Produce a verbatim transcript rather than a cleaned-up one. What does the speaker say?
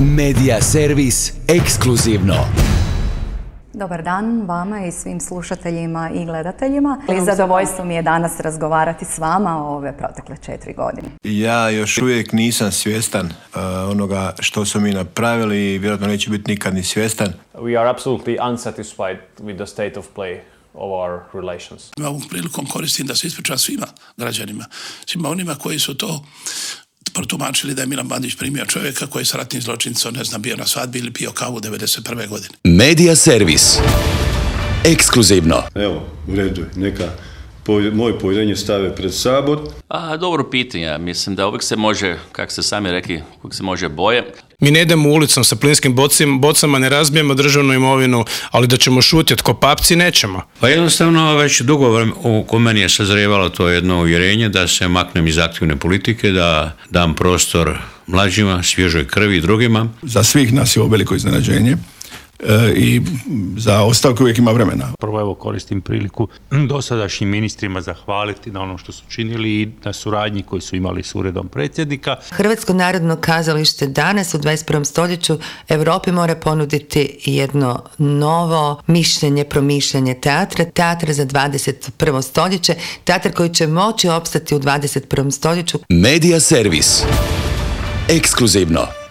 Medija servis ekskluzivno. Dobar dan vama i svim slušateljima i gledateljima. I zadovoljstvo mi je danas razgovarati s vama o ove protekle četiri godine. Ja još uvijek nisam svjestan uh, onoga što su mi napravili i vjerojatno neće biti nikad ni svjestan. We are absolutely unsatisfied with the state of play of our relations. Ovom prilikom koristim da se ispričam svima građanima, svima onima koji su to protumačili da je Milan Bandić primio čovjeka koji je s ratnim zločincom, ne znam, bio na svadbi ili pio kavu devedeset prve godine. Medija servis ekskluzivno. Evo, u redu je, neka moje povjerenje stave pred Sabor. A, dobro pitanje. Mislim da uvijek se može, kako ste sami rekli, uvijek se može boje. Mi ne idemo ulicom sa plinskim bocim, bocama, ne razbijemo državnu imovinu, ali da ćemo šutjeti ko papci, nećemo. Pa jednostavno već dugo kod meni je sazrijevalo to jedno uvjerenje da se maknem iz aktivne politike, da dam prostor mlađima, svježoj krvi i drugima. Za svih nas je ovo veliko iznenađenje i za ostavku uvijek ima vremena. Prvo evo koristim priliku dosadašnjim ministrima zahvaliti na ono što su činili i na suradnji koju su imali s uredom predsjednika. Hrvatsko narodno kazalište danas u dvadeset prvom stoljeću Europi mora ponuditi jedno novo mišljenje, promišljanje teatra, teatra za dvadeset prvo stoljeće, teatr koji će moći opstati u dvadeset prvom stoljeću. Medija servis ekskluzivno.